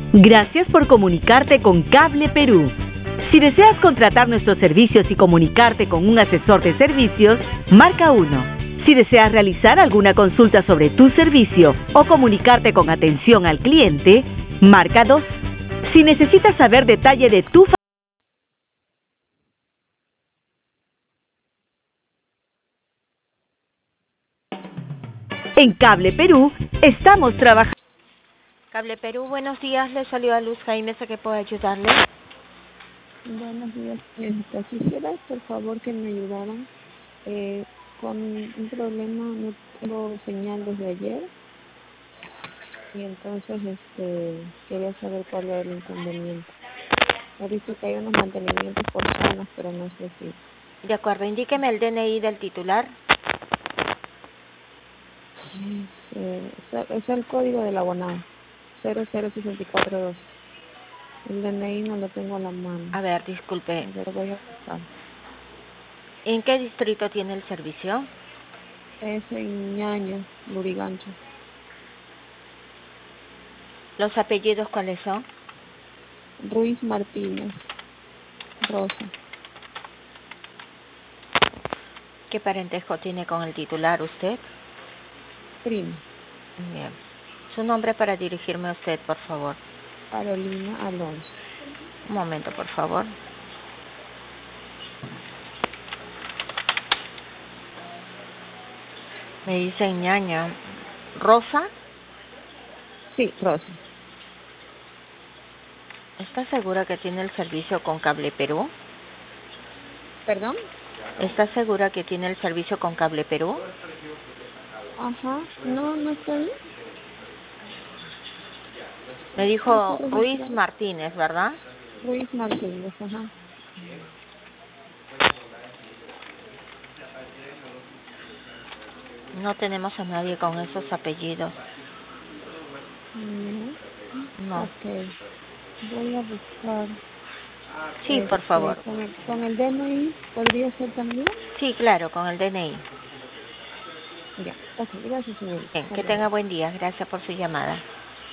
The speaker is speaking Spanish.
Gracias por comunicarte con Cable Perú. Si deseas contratar nuestros servicios y comunicarte con un asesor de servicios, marca 1. Si deseas realizar alguna consulta sobre tu servicio o comunicarte con atención al cliente, marca 2. Si necesitas saber detalle de tu En Cable Perú estamos trabajando. Cable Perú, buenos días. Le saluda Luz Jaime, ¿a qué puedo ayudarle? Buenos días, señorita. Quisiera, por favor, que me ayudaran con un problema. No tengo señal desde ayer y entonces quería saber cuál era el inconveniente. He visto que hay unos mantenimientos por zonas, pero no sé si... De acuerdo, indíqueme el DNI del titular. Es el código del abonado, 00642. El DNI no lo tengo a la mano. A ver, disculpe. Lo voy a buscar. ¿En qué distrito tiene el servicio? Es en Ñaño, Lurigancho. ¿Los apellidos cuáles son? Ruiz Martínez, Rosa. ¿Qué parentesco tiene con el titular usted? Prima. Bien. Su nombre para dirigirme a usted, por favor. Carolina Alonso. Un momento, por favor. Me dice Ñaña. ¿Rosa? Sí, Rosa. ¿Está segura que tiene el servicio con Cable Perú? ¿Perdón? ¿Está segura que tiene el servicio con Cable Perú? Ajá. No estoy. Me dijo Ruiz Martínez, ¿verdad? Ruiz Martínez, ajá. No tenemos a nadie con esos apellidos. No. Ok. Voy a buscar. Sí, por favor. ¿Con el DNI podría ser también? Sí, claro, con el DNI. Ya. Ok, gracias, señorita. Bien, que tenga buen día. Gracias por su llamada.